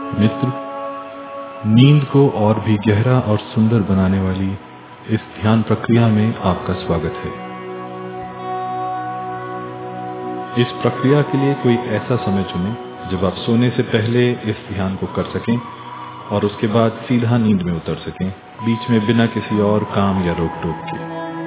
मित्र, नींद को और भी गहरा और सुंदर बनाने वाली इस ध्यान प्रक्रिया में आपका स्वागत है। इस प्रक्रिया के लिए कोई ऐसा समय चुनें जब आप सोने से पहले इस ध्यान को कर सकें और उसके बाद सीधा नींद में उतर सकें, बीच में बिना किसी और काम या रोक टोक के।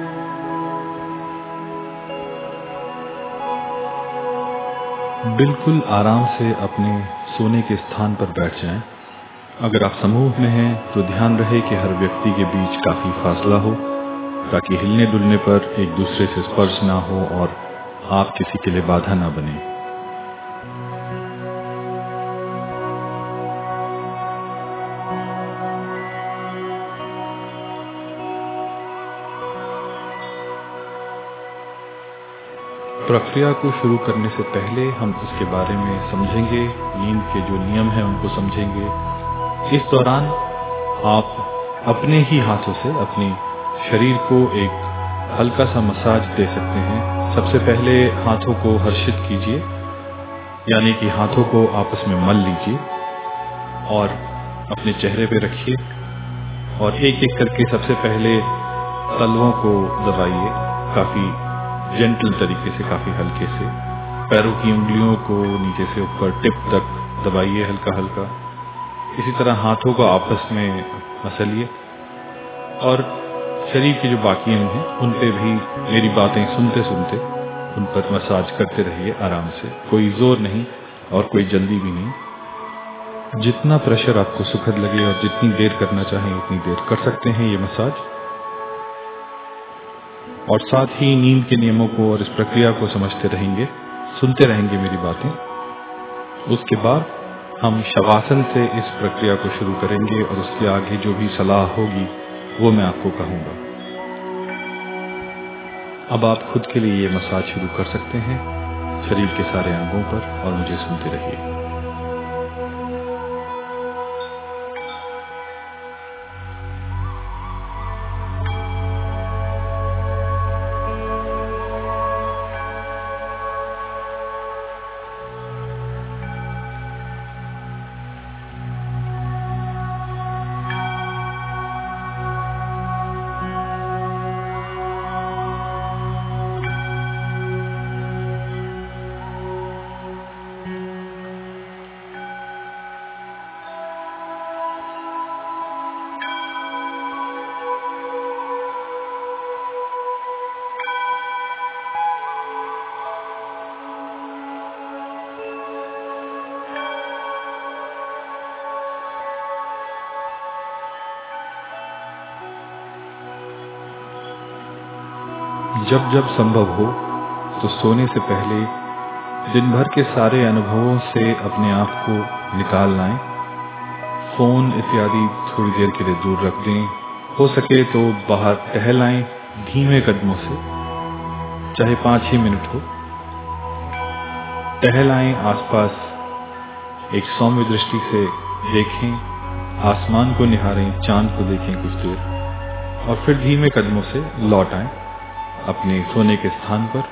बिल्कुल आराम से अपने सोने के स्थान पर बैठ जाएं। अगर आप समूह में हैं तो ध्यान रहे कि हर व्यक्ति के बीच काफी फासला हो, ताकि हिलने डुलने पर एक दूसरे से स्पर्श ना हो और आप किसी के लिए बाधा ना बने। प्रक्रिया को शुरू करने से पहले हम उसके बारे में समझेंगे, नींद के जो नियम हैं उनको समझेंगे। इस दौरान आप अपने ही हाथों से अपने शरीर को एक हल्का सा मसाज दे सकते हैं। सबसे पहले हाथों को हर्षित कीजिए, यानी कि हाथों को आपस में मल लीजिए और अपने चेहरे पे रखिए और एक एक करके सबसे पहले तलवों को दबाइए, काफी जेंटल तरीके से, काफी हल्के से। पैरों की उंगलियों को नीचे से ऊपर टिप तक दबाइए हल्का हल्का। इसी तरह हाथों को आपस में मसलिए और शरीर के जो बाकी अंग हैं उन पे भी मेरी बातें सुनते सुनते उन पर मसाज करते रहिए आराम से। कोई जोर नहीं और कोई जल्दी भी नहीं। जितना प्रेशर आपको सुखद लगे और जितनी देर करना चाहें उतनी देर कर सकते हैं ये मसाज। और साथ ही नींद के नियमों को और इस प्रक्रिया को समझते रहेंगे, सुनते रहेंगे मेरी बातें। उसके बाद हम शवासन से इस प्रक्रिया को शुरू करेंगे और उसके आगे जो भी सलाह होगी वो मैं आपको कहूंगा। अब आप खुद के लिए ये मसाज शुरू कर सकते हैं शरीर के सारे अंगों पर और मुझे सुनते रहिए। जब जब संभव हो तो सोने से पहले दिन भर के सारे अनुभवों से अपने आप को निकाल लाएं। फोन इत्यादि थोड़ी देर के लिए दूर रख दें। हो सके तो बाहर टहल आएं धीमे कदमों से, चाहे 5 ही मिनट हो। टहल आएं, आसपास एक सौम्य दृष्टि से देखें, आसमान को निहारें, चांद को देखें कुछ देर और फिर धीमे कदमों से लौट आएं अपने सोने के स्थान पर।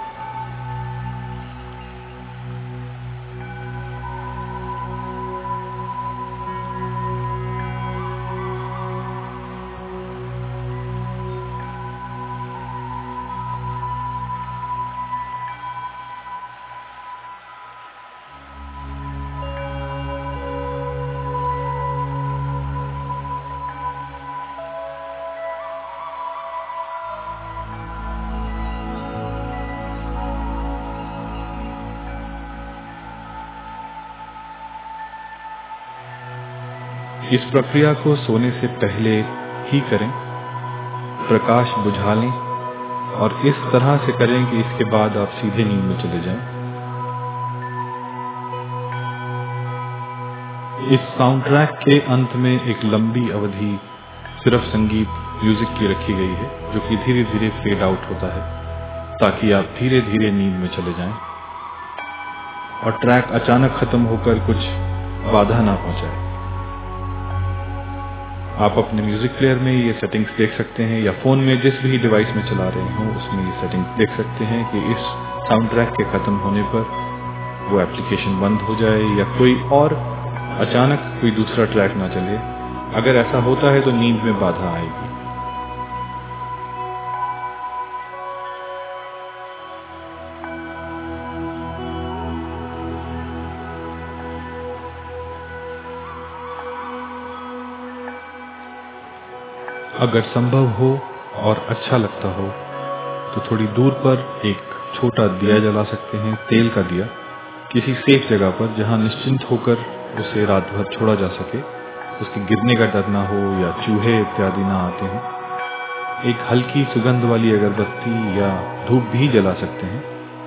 इस प्रक्रिया को सोने से पहले ही करें। प्रकाश बुझा लें और इस तरह से करें कि इसके बाद आप सीधे नींद में चले जाएं। इस साउंड ट्रैक के अंत में एक लंबी अवधि सिर्फ संगीत म्यूजिक की रखी गई है, जो कि धीरे धीरे फेड आउट होता है ताकि आप धीरे धीरे नींद में चले जाएं और ट्रैक अचानक खत्म होकर कुछ बाधा ना पहुंचाए। आप अपने म्यूजिक प्लेयर में ये सेटिंग्स देख सकते हैं या फोन में जिस भी डिवाइस में चला रहे हो उसमें ये सेटिंग्स देख सकते हैं कि इस साउंड ट्रैक के खत्म होने पर वो एप्लीकेशन बंद हो जाए या कोई और अचानक कोई दूसरा ट्रैक ना चले। अगर ऐसा होता है तो नींद में बाधा आएगी। अगर संभव हो और अच्छा लगता हो तो थोड़ी दूर पर एक छोटा दिया जला सकते हैं, तेल का दिया, किसी सेफ जगह पर जहां निश्चिंत होकर उसे रात भर छोड़ा जा सके, उसके गिरने का डर ना हो या चूहे इत्यादि ना आते हैं। एक हल्की सुगंध वाली अगरबत्ती या धूप भी जला सकते हैं।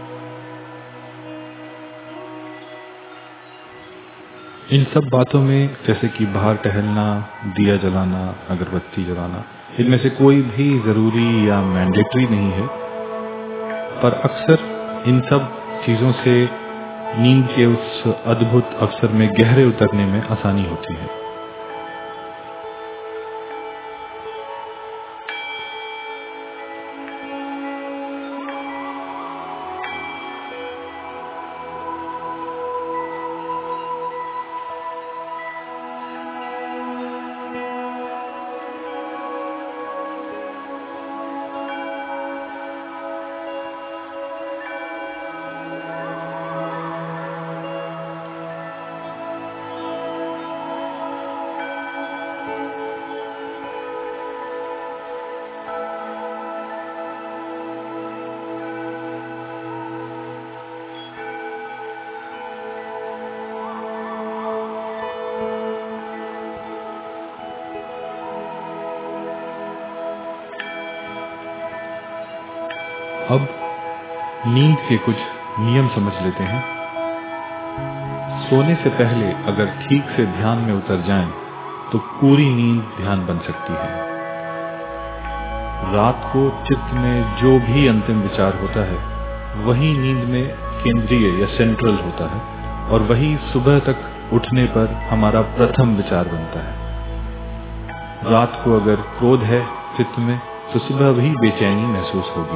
इन सब बातों में, जैसे कि बाहर टहलना, दिया जलाना, अगरबत्ती जलाना, इनमें से कोई भी जरूरी या मैंडेटरी नहीं है, पर अक्सर इन सब चीजों से नींद के उस अद्भुत अवसर में गहरे उतरने में आसानी होती है। अब नींद के कुछ नियम समझ लेते हैं। सोने से पहले अगर ठीक से ध्यान में उतर जाएं, तो पूरी नींद ध्यान बन सकती है। रात को चित्त में जो भी अंतिम विचार होता है, वही नींद में केंद्रीय या सेंट्रल होता है, और वही सुबह तक उठने पर हमारा प्रथम विचार बनता है। रात को अगर क्रोध है चित्त में, तो सुबह भी बेचैनी महसूस होगी।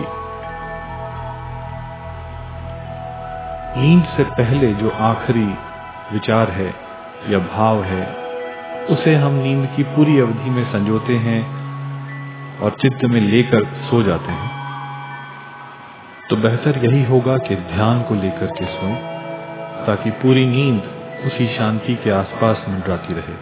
नींद से पहले जो आखिरी विचार है या भाव है, उसे हम नींद की पूरी अवधि में संजोते हैं और चित्त में लेकर सो जाते हैं। तो बेहतर यही होगा कि ध्यान को लेकर के सोएं, ताकि पूरी नींद उसी शांति के आसपास मंडराती रहे।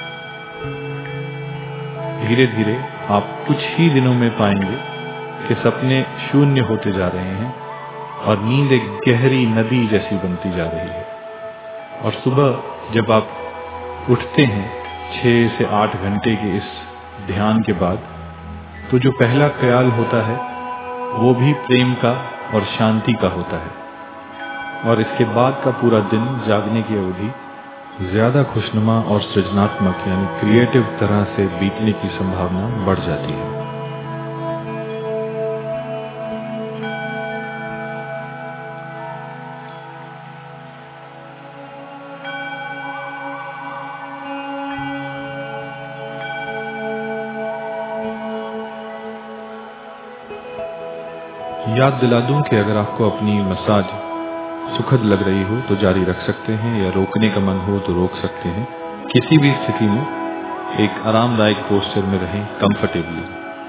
धीरे धीरे आप कुछ ही दिनों में पाएंगे कि सपने शून्य होते जा रहे हैं और नींद एक गहरी नदी जैसी बनती जा रही है। और सुबह जब आप उठते हैं 6 से 8 घंटे के इस ध्यान के बाद, तो जो पहला ख्याल होता है वो भी प्रेम का और शांति का होता है। और इसके बाद का पूरा दिन, जागने की अवधि, ज्यादा खुशनुमा और सृजनात्मक यानी क्रिएटिव तरह से बीतने की संभावना बढ़ जाती है। याद दिला दूं कि अगर आपको अपनी मसाज सुखद लग रही हो तो जारी रख सकते हैं, या रोकने का मन हो तो रोक सकते हैं। किसी भी स्थिति में एक आरामदायक पोस्चर में रहें, कंफर्टेबली।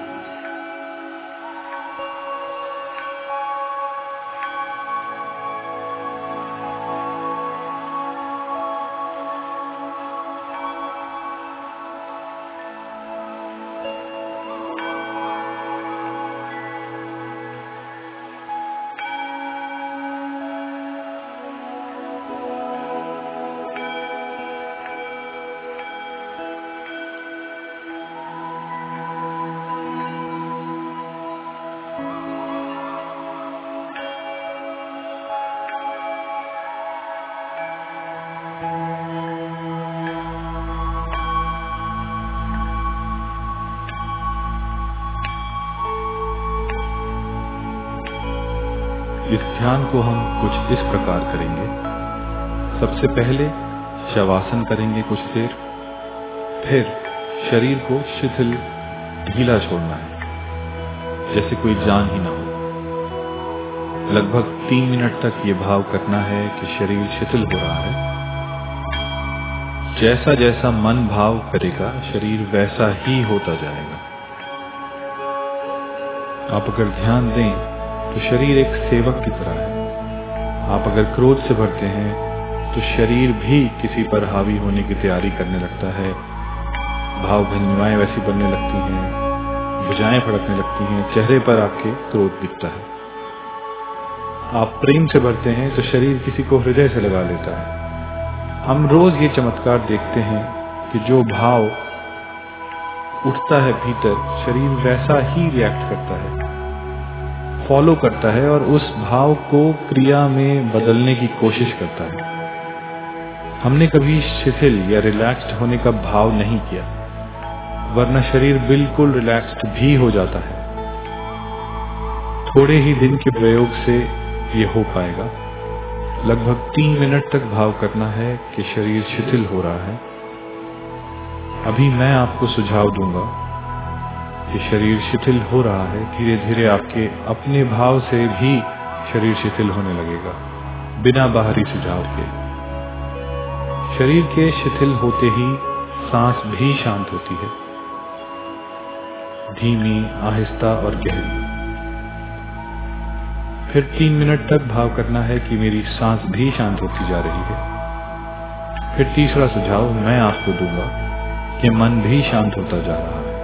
इस ध्यान को हम कुछ इस प्रकार करेंगे। सबसे पहले शवासन करेंगे कुछ देर, फिर शरीर को शिथिल ढीला छोड़ना है, जैसे कोई जान ही ना हो। लगभग 3 मिनट तक ये भाव करना है कि शरीर शिथिल हो रहा है। जैसा जैसा मन भाव करेगा शरीर वैसा ही होता जाएगा। आप अगर ध्यान दें तो शरीर एक सेवक की तरह है। आप अगर क्रोध से भरते हैं तो शरीर भी किसी पर हावी होने की तैयारी करने लगता है। भाव भंगिमाएं वैसी बनने लगती हैं, भुजाएं फड़कने लगती हैं, चेहरे पर आपके क्रोध दिखता है। आप प्रेम से भरते हैं तो शरीर किसी को हृदय से लगा लेता है। हम रोज ये चमत्कार देखते हैं कि जो भाव उठता है भीतर, शरीर वैसा ही रिएक्ट करता है, फॉलो करता है और उस भाव को क्रिया में बदलने की कोशिश करता है। हमने कभी शिथिल या रिलैक्स्ड होने का भाव नहीं किया, वरना शरीर बिल्कुल रिलैक्स्ड भी हो जाता है। थोड़े ही दिन के प्रयोग से ये हो पाएगा। लगभग 3 मिनट तक भाव करना है कि शरीर शिथिल हो रहा है। अभी मैं आपको सुझाव दूंगा कि शरीर शिथिल हो रहा है। धीरे धीरे आपके अपने भाव से भी शरीर शिथिल होने लगेगा, बिना बाहरी सुझाव के। शरीर के शिथिल होते ही सांस भी शांत होती है, धीमी, आहिस्ता और गहरी। फिर 3 मिनट तक भाव करना है कि मेरी सांस भी शांत होती जा रही है। फिर तीसरा सुझाव मैं आपको दूंगा कि मन भी शांत होता जा रहा है।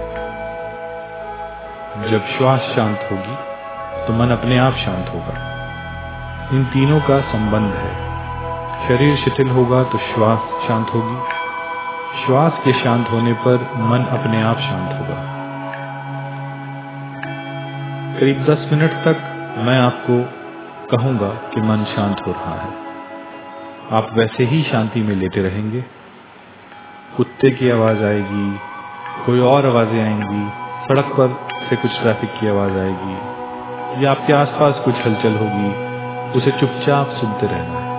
जब श्वास शांत होगी तो मन अपने आप शांत होगा। इन तीनों का संबंध है। शरीर शिथिल होगा तो श्वास शांत होगी, श्वास के शांत होने पर मन अपने आप शांत होगा। करीब 10 मिनट तक मैं आपको कहूंगा कि मन शांत हो रहा है। आप वैसे ही शांति में लेटे रहेंगे। कुत्ते की आवाज आएगी, कोई और आवाजें आएंगी, सड़क पर से कुछ ट्रैफिक की आवाज आएगी या आपके आसपास कुछ हलचल होगी, उसे चुपचाप सुनते रहना है।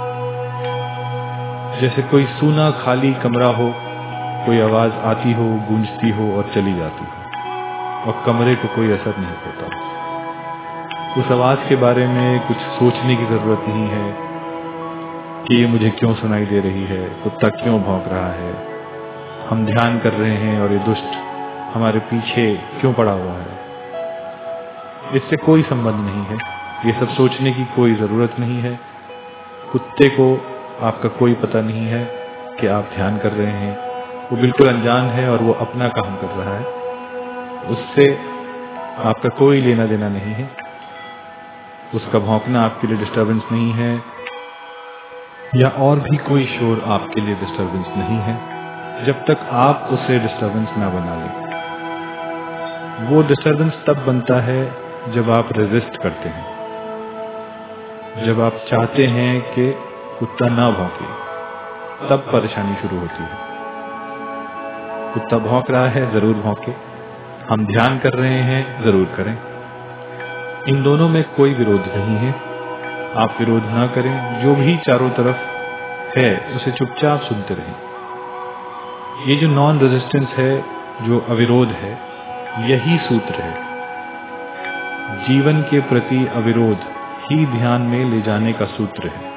जैसे कोई सूना खाली कमरा हो, कोई आवाज आती हो, गूंजती हो और चली जाती हो और कमरे को कोई असर नहीं होता। उस आवाज के बारे में कुछ सोचने की जरूरत नहीं है कि ये मुझे क्यों सुनाई दे रही है, कुत्ता क्यों भौंक रहा है, हम ध्यान कर रहे हैं और ये दुष्ट हमारे पीछे क्यों पड़ा हुआ है। इससे कोई संबंध नहीं है। ये सब सोचने की कोई जरूरत नहीं है। कुत्ते को आपका कोई पता नहीं है कि आप ध्यान कर रहे हैं। वो बिल्कुल अनजान है और वो अपना काम कर रहा है। उससे आपका कोई लेना देना नहीं है। उसका भौंकना आपके लिए डिस्टर्बेंस नहीं है या और भी कोई शोर आपके लिए डिस्टर्बेंस नहीं है, जब तक आप उसे डिस्टर्बेंस ना बना लें। वो डिस्टर्बेंस तब बनता है जब आप रेजिस्ट करते हैं, जब आप चाहते हैं कि कुत्ता ना भौंके, तब परेशानी शुरू होती है। कुत्ता भौंक रहा है, जरूर भौंके। हम ध्यान कर रहे हैं, जरूर करें। इन दोनों में कोई विरोध नहीं है। आप विरोध ना करें। जो भी चारों तरफ है उसे चुपचाप सुनते रहें। ये जो नॉन रेजिस्टेंस है, जो अविरोध है, यही सूत्र है। जीवन के प्रति अविरोध ही ध्यान में ले जाने का सूत्र है।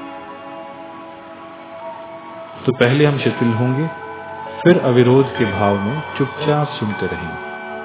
तो पहले हम शिथिल होंगे, फिर अविरोध के भाव में चुपचाप सुनते रहेंगे।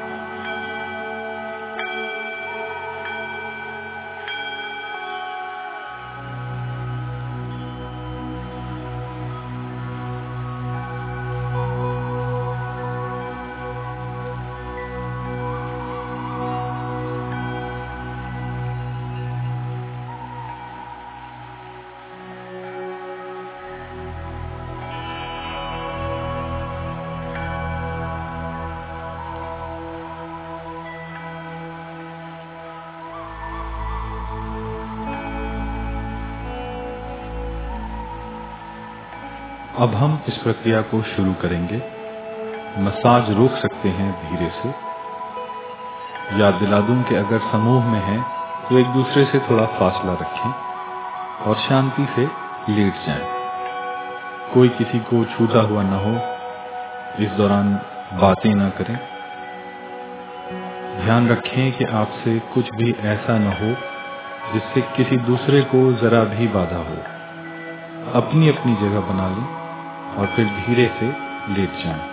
अब हम इस प्रक्रिया को शुरू करेंगे। मसाज रोक सकते हैं धीरे से। याद दिला दूं कि अगर समूह में हैं तो एक दूसरे से थोड़ा फासला रखें और शांति से लेट जाएं। कोई किसी को छूता हुआ न हो। इस दौरान बातें न करें। ध्यान रखें कि आपसे कुछ भी ऐसा न हो जिससे किसी दूसरे को जरा भी बाधा हो। अपनी अपनी जगह बना लें और फिर धीरे से लेट जाएं।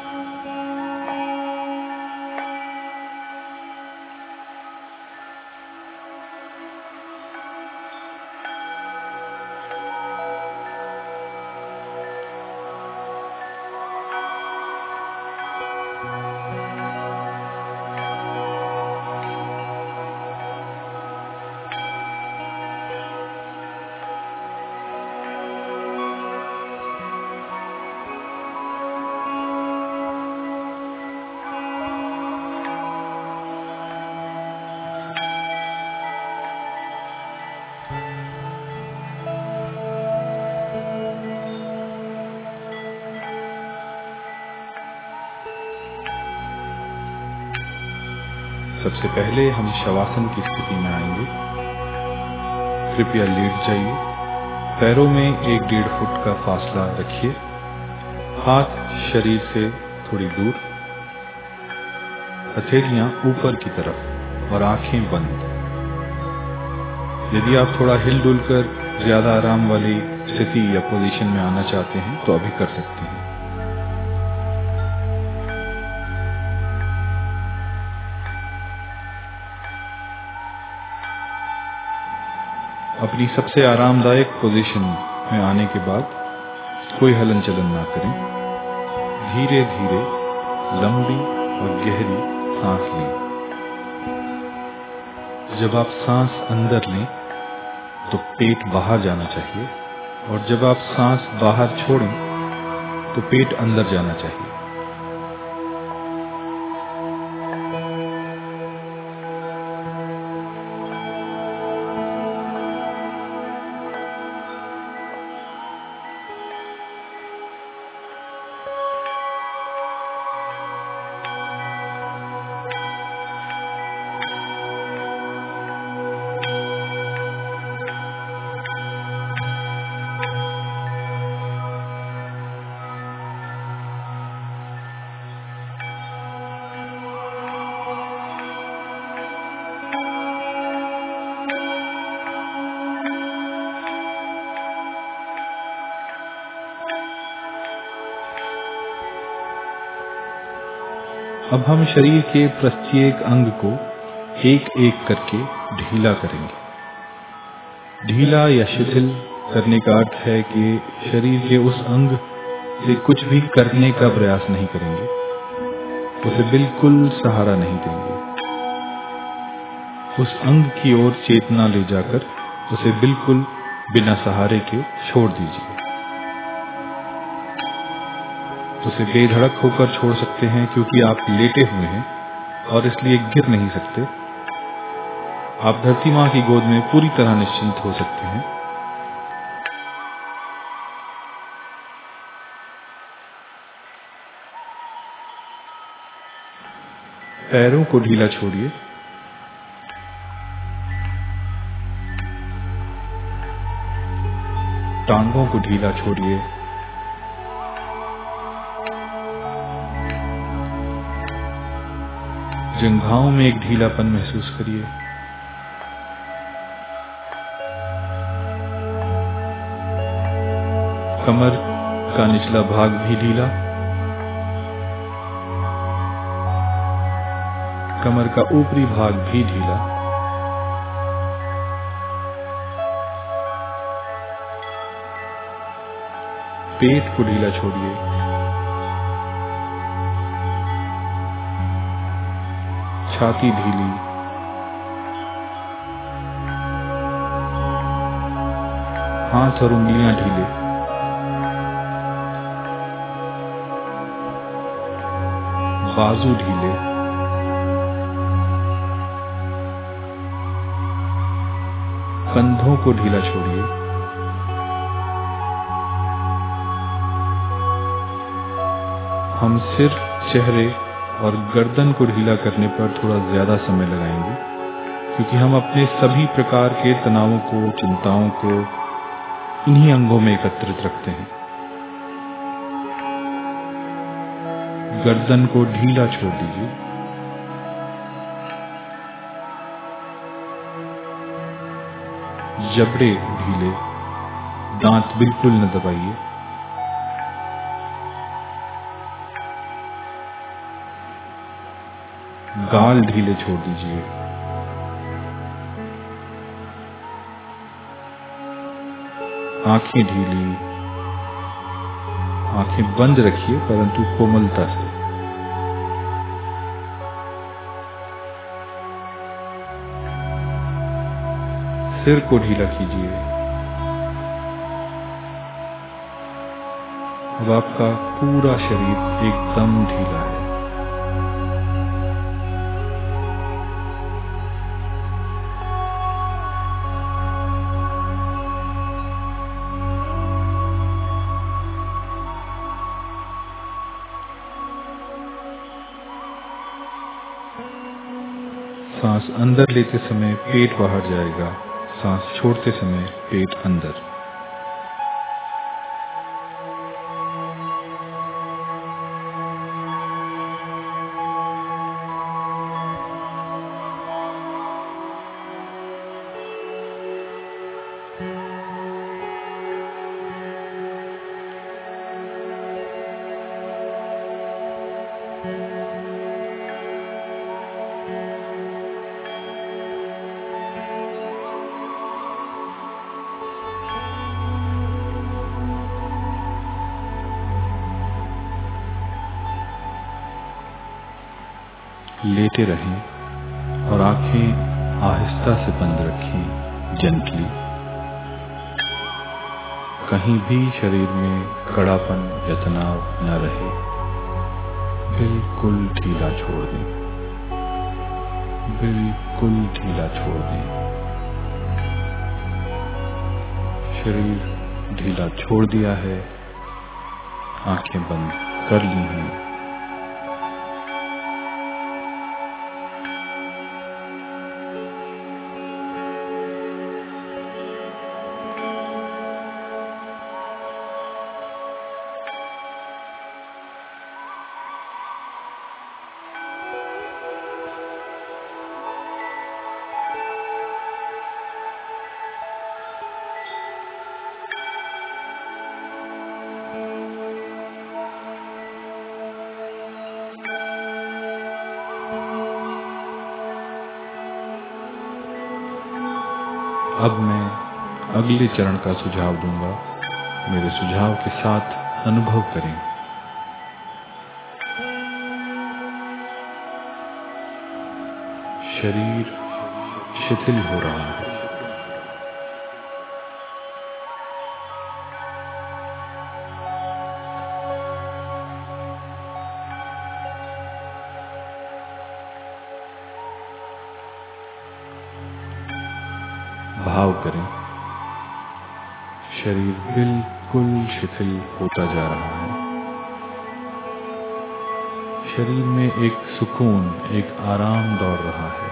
सबसे पहले हम शवासन की स्थिति में आएंगे। कृपया लेट जाइए। पैरों में 1-1.5 फुट का फासला रखिए। हाथ शरीर से थोड़ी दूर, हथेलियां ऊपर की तरफ और आंखें बंद। यदि आप थोड़ा हिलडुल कर ज्यादा आराम वाली स्थिति या पोजीशन में आना चाहते हैं तो अभी कर सकते हैं। अपनी सबसे आरामदायक पोजीशन में आने के बाद कोई हलन चलन ना करें। धीरे धीरे लंबी और गहरी सांस लें। जब आप सांस अंदर लें तो पेट बाहर जाना चाहिए, और जब आप सांस बाहर छोड़ें तो पेट अंदर जाना चाहिए। अब हम शरीर के प्रत्येक अंग को एक एक करके ढीला करेंगे। ढीला या शिथिल करने का अर्थ है कि शरीर के उस अंग से कुछ भी करने का प्रयास नहीं करेंगे, उसे बिल्कुल सहारा नहीं देंगे। उस अंग की ओर चेतना ले जाकर उसे बिल्कुल बिना सहारे के छोड़ दीजिए। उसे बेधड़क होकर छोड़ सकते हैं क्योंकि आप लेटे हुए हैं और इसलिए गिर नहीं सकते। आप धरती माँ की गोद में पूरी तरह निश्चिंत हो सकते हैं। पैरों को ढीला छोड़िए। टांगों को ढीला छोड़िए। जंघाओं में एक ढीलापन महसूस करिए। कमर का निचला भाग भी ढीला, कमर का ऊपरी भाग भी ढीला। पेट को ढीला छोड़िए। छाती ढीली, हाथ और उंगलियां ढीले। बाजू ढीले। कंधों को ढीला छोड़िए। हम सिर, चेहरे और गर्दन को ढीला करने पर थोड़ा ज्यादा समय लगाएंगे, क्योंकि हम अपने सभी प्रकार के तनावों को, चिंताओं को इन्हीं अंगों में एकत्रित रखते हैं। गर्दन को ढीला छोड़ दीजिए। जबड़े ढीले। दांत बिल्कुल न दबाइए। गाल ढीले छोड़ दीजिए, आंखें ढीली, आंखें बंद रखिए परंतु कोमलता से। सिर को ढीला कीजिए। अब आपका पूरा शरीर एकदम ढीला है। सांस अंदर लेते समय पेट बाहर जाएगा, सांस छोड़ते समय पेट अंदर। लेटे रहें और आंखें आहिस्ता से बंद रखें, जेंटली। कहीं भी शरीर में कड़ापन या तनाव न रहे, बिल्कुल ढीला छोड़ दें, बिल्कुल ढीला छोड़ दें। शरीर ढीला छोड़ दिया है, आंखें बंद कर ली हैं। अब मैं अगले चरण का सुझाव दूंगा, मेरे सुझाव के साथ अनुभव करें। शरीर शिथिल हो रहा है, भाव करें शरीर बिल्कुल शिथिल होता जा रहा है। शरीर में एक सुकून, एक आराम दौड़ रहा है।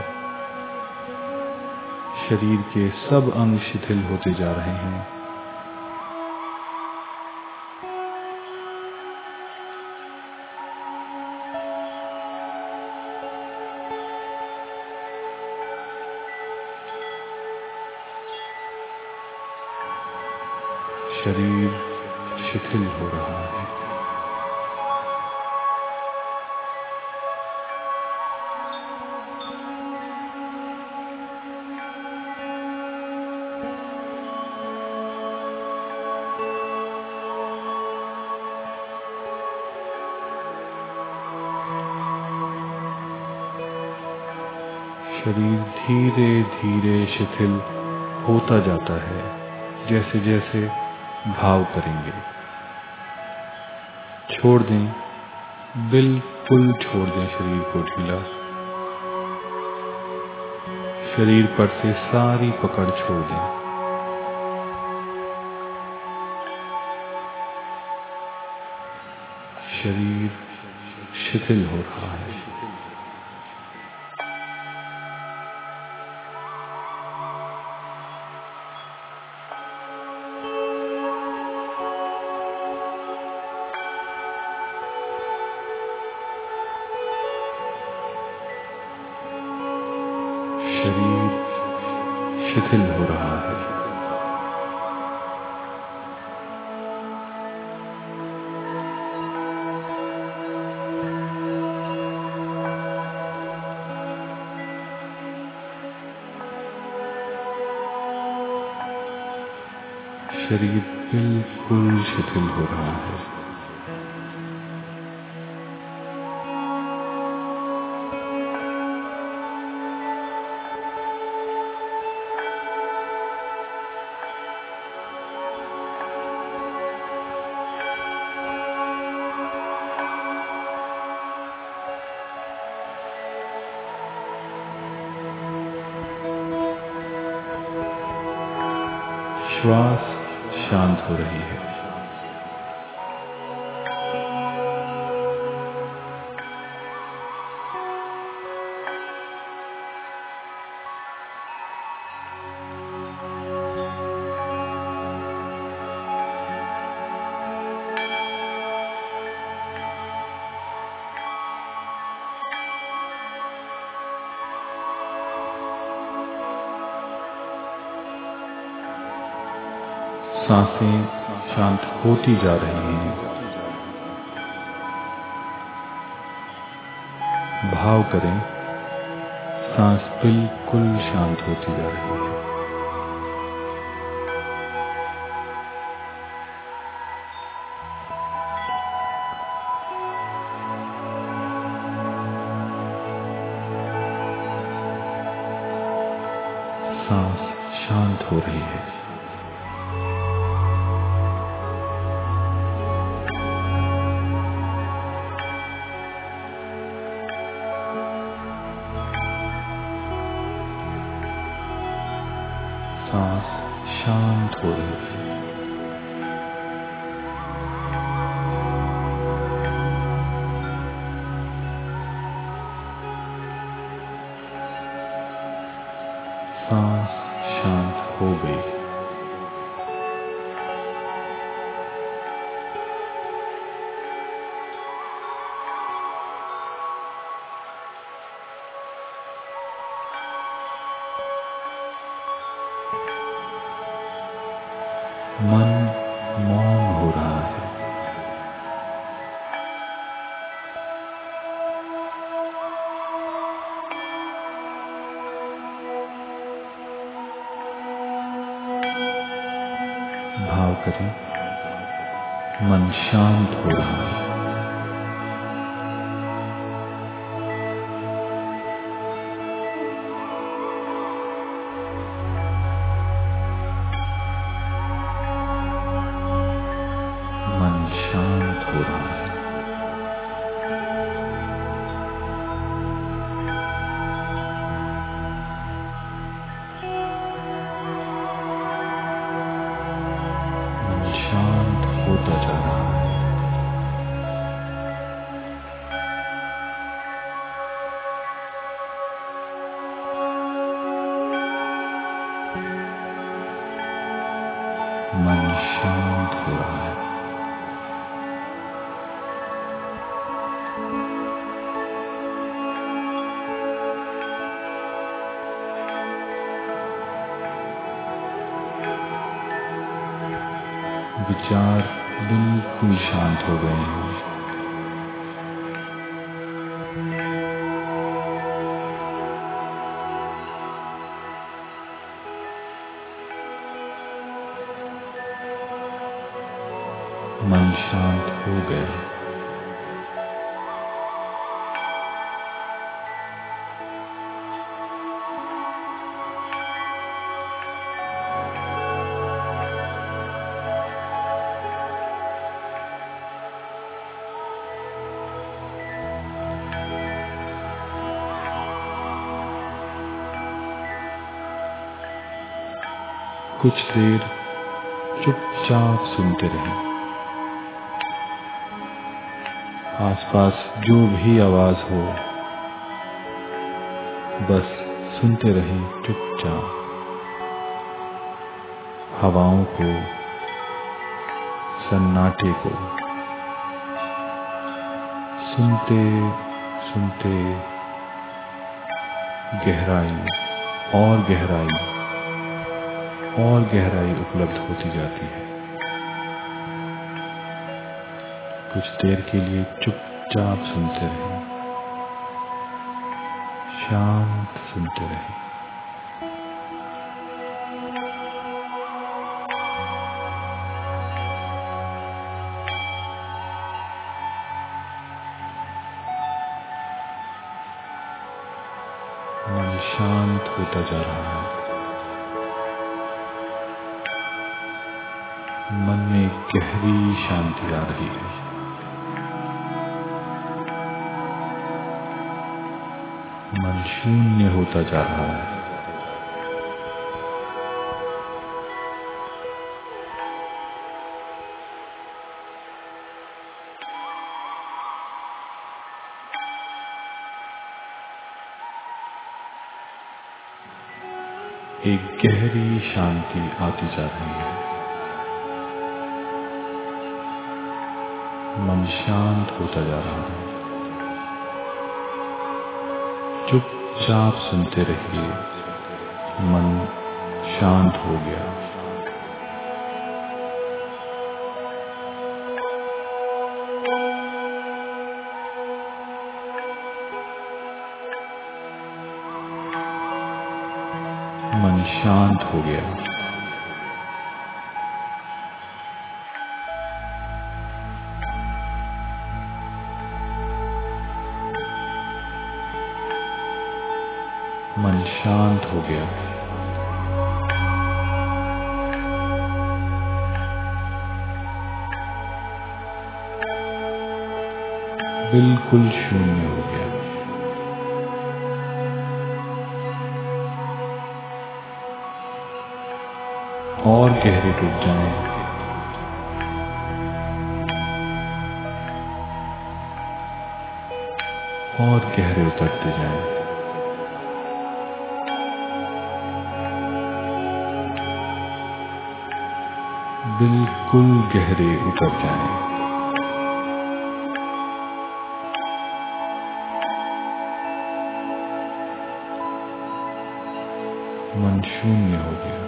शरीर के सब अंग शिथिल होते जा रहे हैं। शरीर शिथिल हो रहा है। शरीर धीरे धीरे शिथिल होता जाता है, जैसे जैसे भाव करेंगे। छोड़ दें, बिल्कुल छोड़ दें शरीर को ढीला। शरीर पर से सारी पकड़ छोड़ दें। शरीर शिथिल हो रहा है। शरीर शिथिल हो रहा है। शरीर बिल्कुल शिथिल हो रहा है। श्वास शांत हो रही है। सांसें शांत होती जा रही हैं। भाव करें, सांस बिल्कुल शांत होती जा रही है। सांस शांत हो रही है। सांस शांत हो रही है। सांस शांत हो गई। मन मौन हो रहा है। भाव करें, मन शांत हो रहा है। मन शांत हो रहा है। मन शांत होता जा रहा है। मन शांत हो रहा है। विचार बिल्कुल शांत हो गए हैं। मन शांत हो गया। कुछ देर चुपचाप सुनते रहें। आसपास जो भी आवाज हो, बस सुनते रहें चुपचाप। हवाओं को, सन्नाटे को सुनते सुनते गहराई और गहराई और गहराई उपलब्ध होती जाती है। कुछ देर के लिए चुपचाप सुनते रहें, शांत सुनते रहें। मन शांत होता जा रहा है। मन में गहरी शांति आ रही है। मन शून्य होता जा रहा है। एक गहरी शांति आती जा रही है। मन शांत होता जा रहा है। चुपचाप सुनते रहिए। मन शांत हो गया। मन शांत हो गया। मन शांत हो गया। बिल्कुल शून्य हो गया। और गहरे डूब जाएं। और गहरे उतरते जाएं। बिल्कुल गहरे उतर जाएं। मन शून्य हो गया।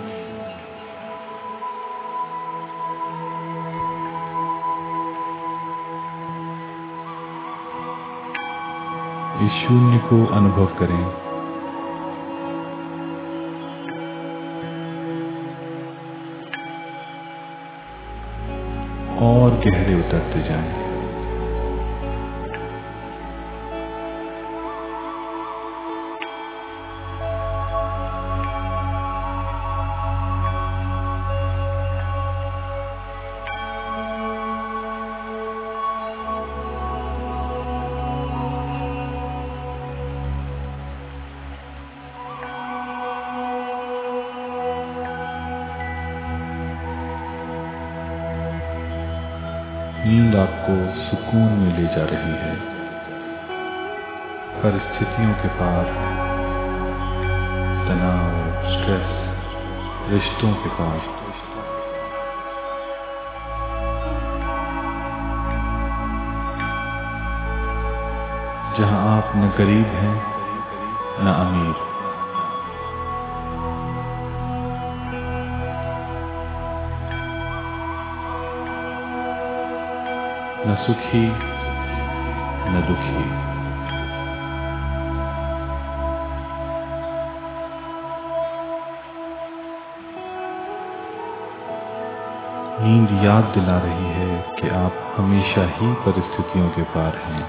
इस शून्य को अनुभव करें। और गहरे उतरते जाएं। नींद आपको सुकून में ले जा रही है। परिस्थितियों के पार, तनाव, स्ट्रेस, रिश्तों के पार। जहां आप न गरीब हैं न अमीर। न सुखी न दुखी। नींद याद दिला रही है कि आप हमेशा ही परिस्थितियों के पार हैं।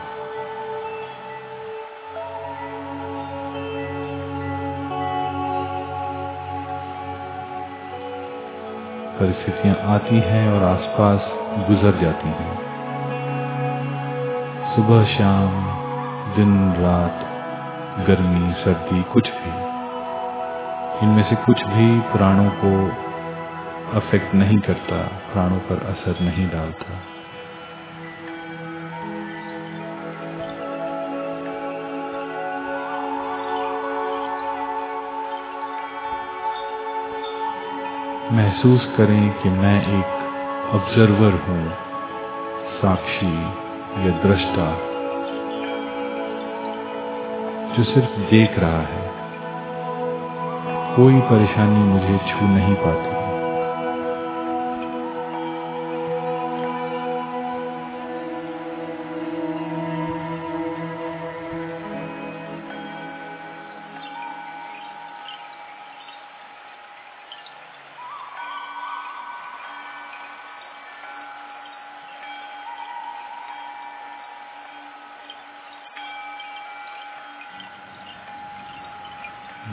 परिस्थितियां आती हैं और आसपास गुजर जाती हैं। सुबह शाम, दिन रात, गर्मी सर्दी, कुछ भी, इनमें से कुछ भी प्राणों को अफेक्ट नहीं करता, प्राणों पर असर नहीं डालता। महसूस करें कि मैं एक ऑब्जर्वर हूं, साक्षी या दृष्टा, जो सिर्फ देख रहा है। कोई परेशानी मुझे छू नहीं पाती।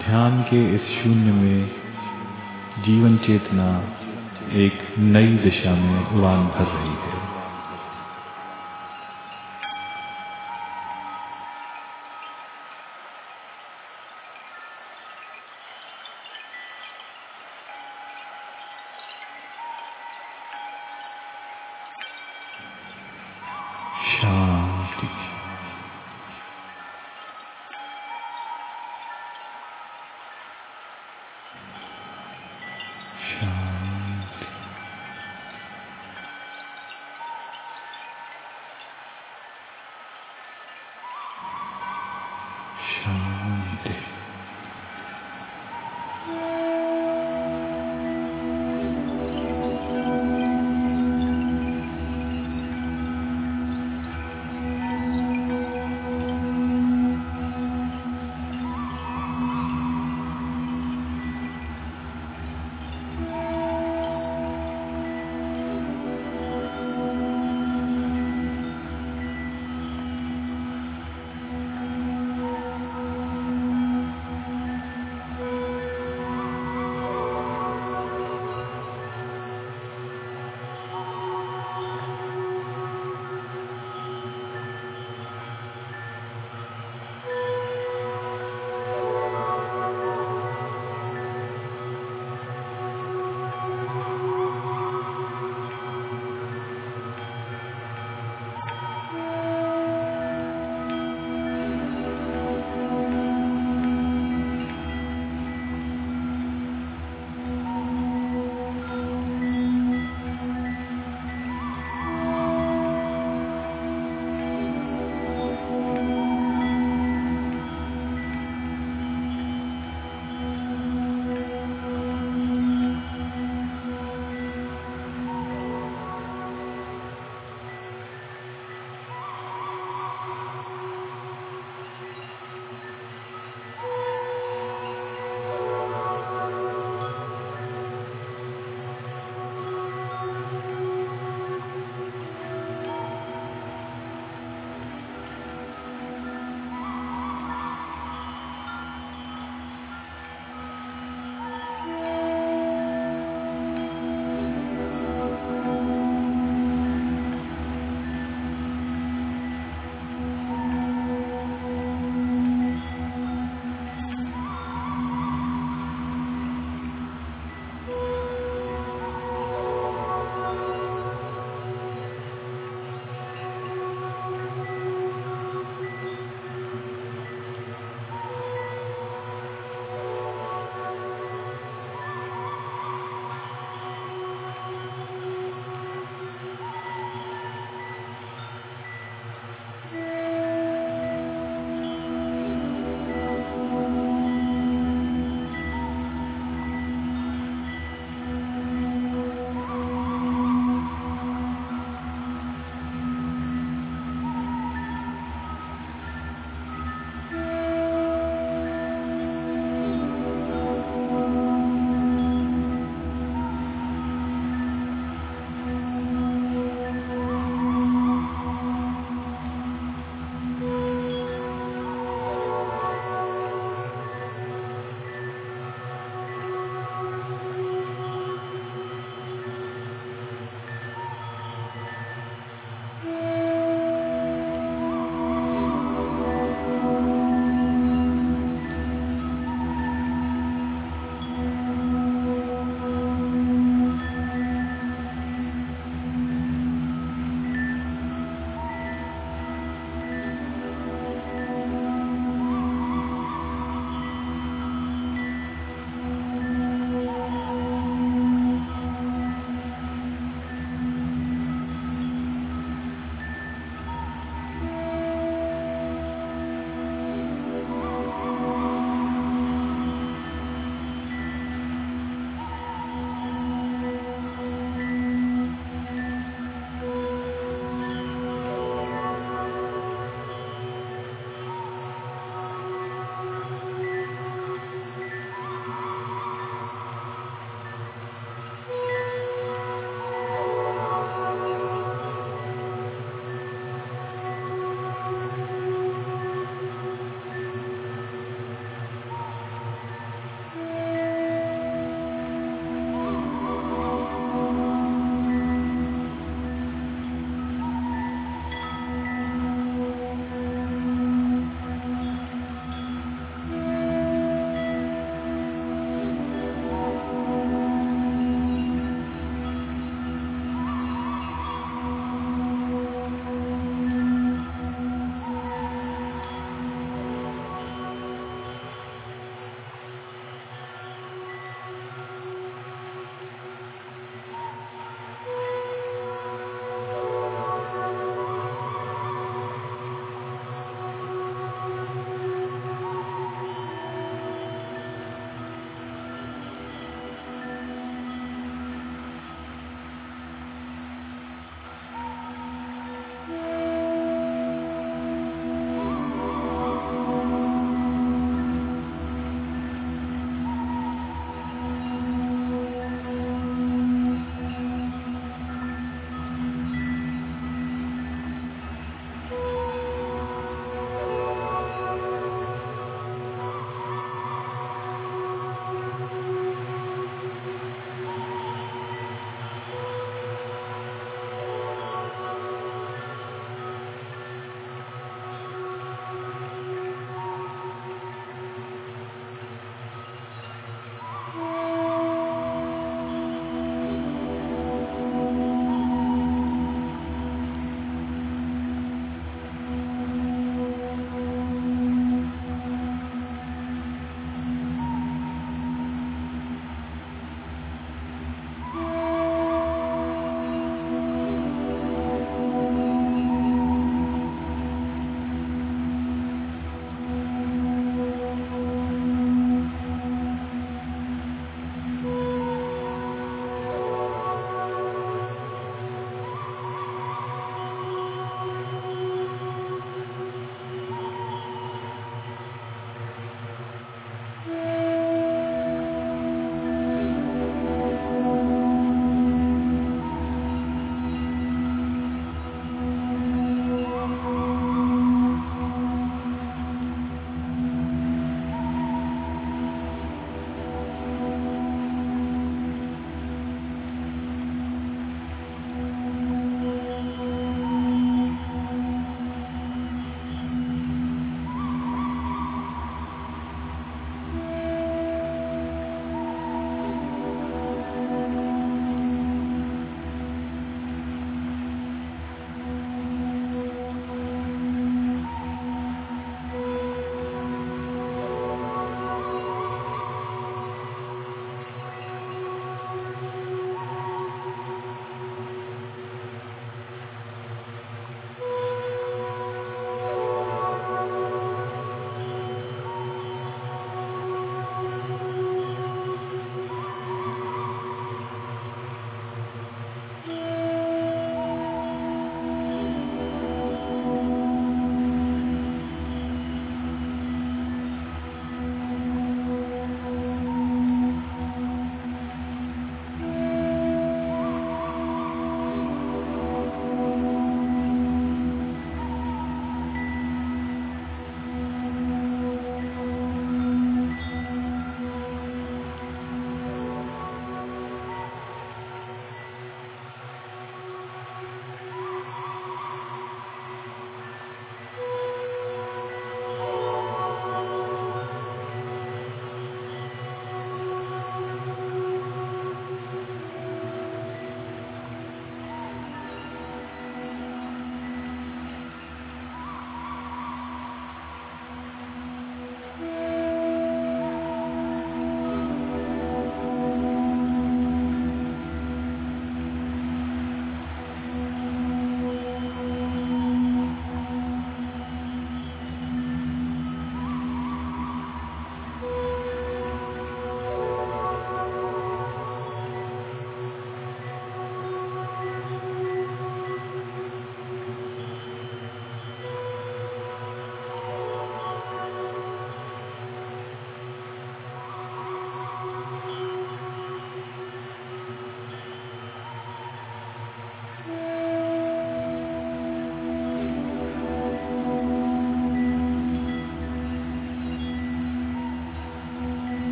ध्यान के इस शून्य में जीवन चेतना एक नई दिशा में उड़ान भर रही है। शांति, शांति, शांति।